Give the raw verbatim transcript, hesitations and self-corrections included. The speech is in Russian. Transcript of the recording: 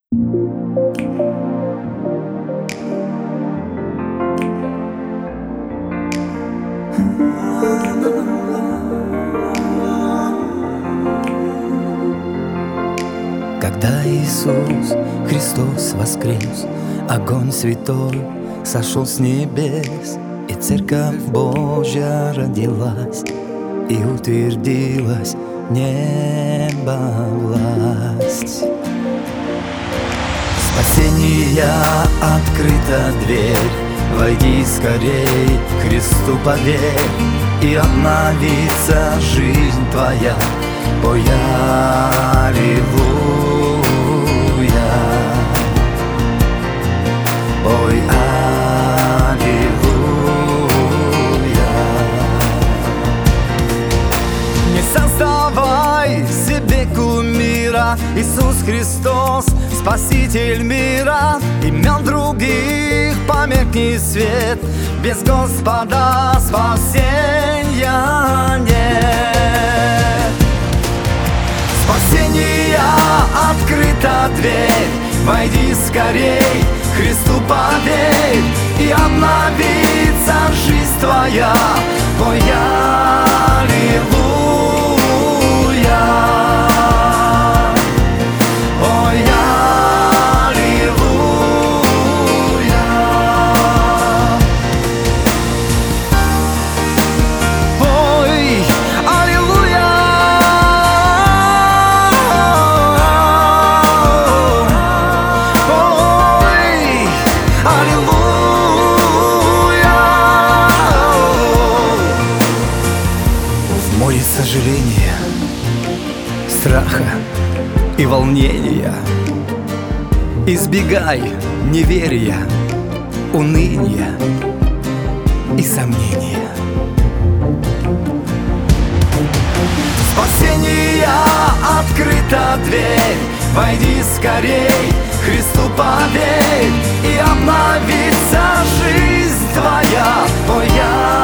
Когда Иисус Христос воскрес, огонь святой сошел с небес, и Церковь Божья родилась, и утвердилась неба власть. Спасения открыта дверь, войди скорей, Христу поверь, и обновится жизнь твоя. Ой, аллилуйя, ой, аллилуйя. Не создавай себе кумира, Иисус Христос, Спаситель мира. Имен других померкнет свет, без Господа спасения нет. Спасения открыта дверь, войди скорей, Христу поверь, и обновится жизнь твоя. Ой, аллилуйя, ой, аллилуйя. Ой, аллилуйя, ой, аллилуйя. В море сожаления, страха и волнения избегай неверия, уныния и сомнения. Спасения открыта дверь, войди скорей, Христу поверь, и обновится жизнь твоя. Ой, я